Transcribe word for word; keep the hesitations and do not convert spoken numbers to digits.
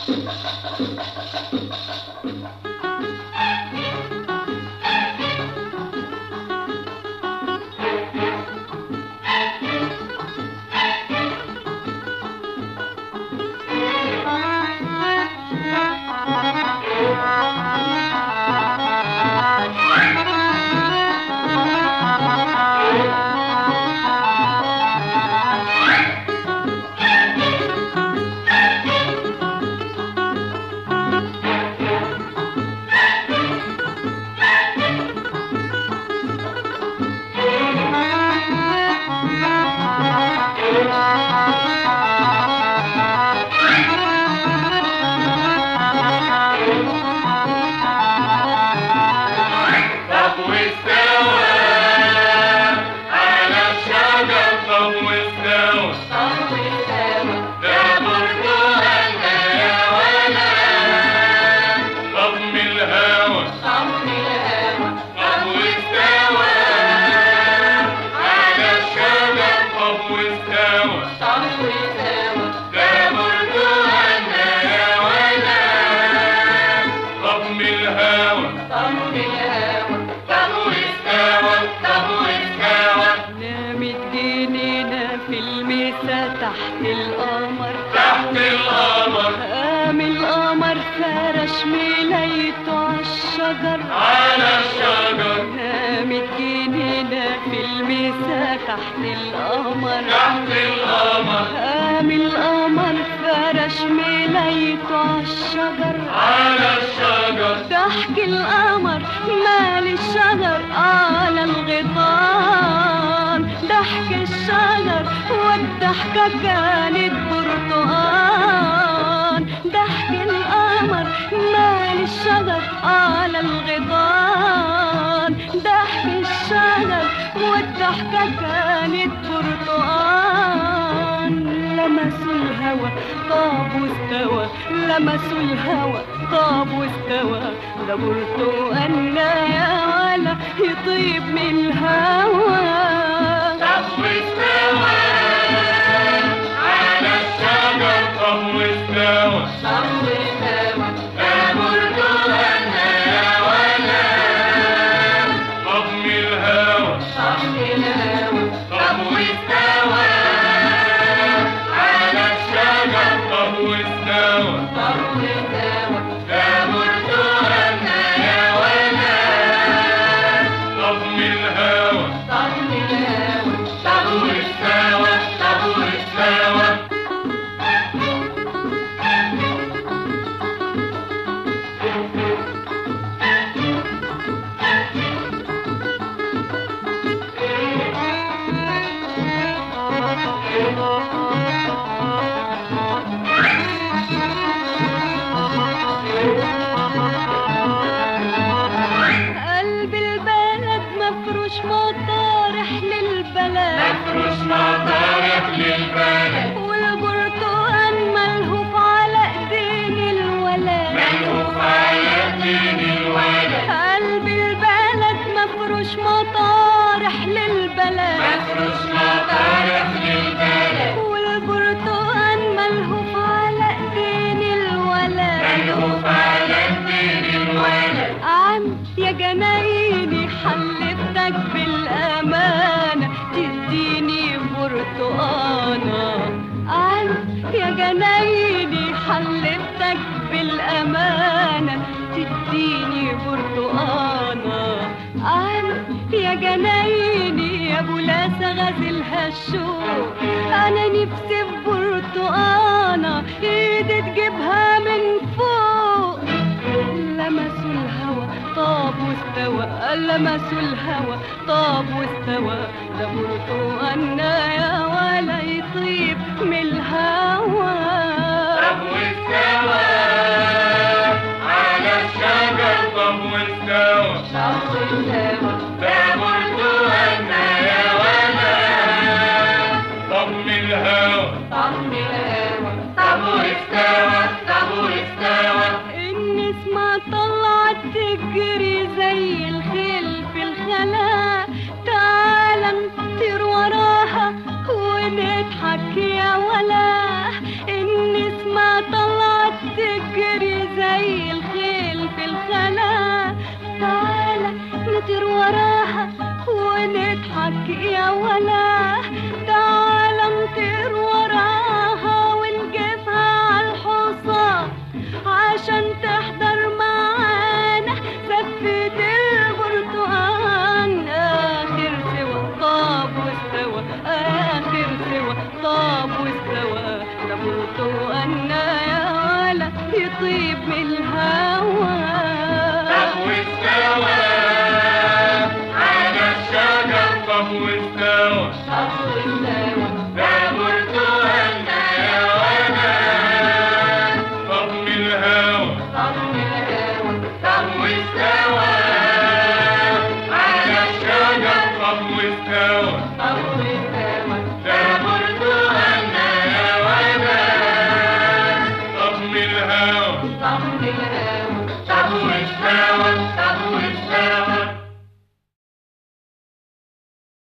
تحت القمر تحت القمر قام القمر فرش ملايته عالشجر على الشجر قامت جنينة في المسا تحت القمر تحت القمر قام القمر فرش ملايته عالشجر على الشجر ضحك القمر مال الشجر على الغيطان ضحك الشجر والضحكة كانت برتقان ضحك القمر مال الشجر على الغيطان ضحك الشجر والضحكة كانت برتقان لمسوا الهوى طاب واستوى لمسوا الهوى طاب واستوى ده برتقان يا ولا يطيب من الهوى طاب واستوى على الشجر طاب واستوى طاب واستوى ده برتقان يا ولا طاب من الهوى طاب من الهوى طاب واستوى على الشجر طاب واستوى طاب واستوى ده برتقان يا ولا طاب من الهوى طاب من الهوى طاب واستوى طاب واستوى قلب البلد مفروش مطارح للبلد مفروش مطارح للبلد والبرتقال ملهوف على ايدين الولد ملهوف على ايدين الولد قلب البلد مفروش مطارح للبلد مفروش مطارح للبلد والبرتقال ملهوف على ايدين الولد ملهوف على ايدين الولد عم يا جنايني حلفتك بالأمانة تديني برتقانة عم يا جنايني حلفتك بالأمانة تديني برتقانة عم يا جنايني يا ابو لاسة غازلها الشوق انا نفسي في برتقانة ايدي تجيبها من فوق لمسوا الهوى طاب واستوى لمسوا الهوى طاب واستوى ده برتقان يا ولا يطيب من الهوى طاب واستوى على الشجر طاب واستوى طاب واستوى ده برتقان يا ولا طاب من الهوى طاب من الهوى طاب واستوى طاب واستوى النسمة طلعت تجري زي الخيل في الخلاء تعال نطير وراها ونضحك يا ولا النسمة طلعت تجري نطير وراها ونضحك يا ولا، تعال نطير وراها ونجيبها عالحصان عشان تحضر معانا زفة البرتقال. آخر سوا طاب واستوى، آخر سوا طاب واستوى، ده برتقالنا يا ولا يطيب من الهوى. طب واستوى على الشجر، طب واستوى، طب واستوى، ده برتقالنا يا ولد، طب من الهوى، طب من الهوى، طب واستوى على الشجر، طب واستوى، طب واستوى، ده برتقالنا يا ولد، طب من الهوى، طب من الهوى، طب واستوى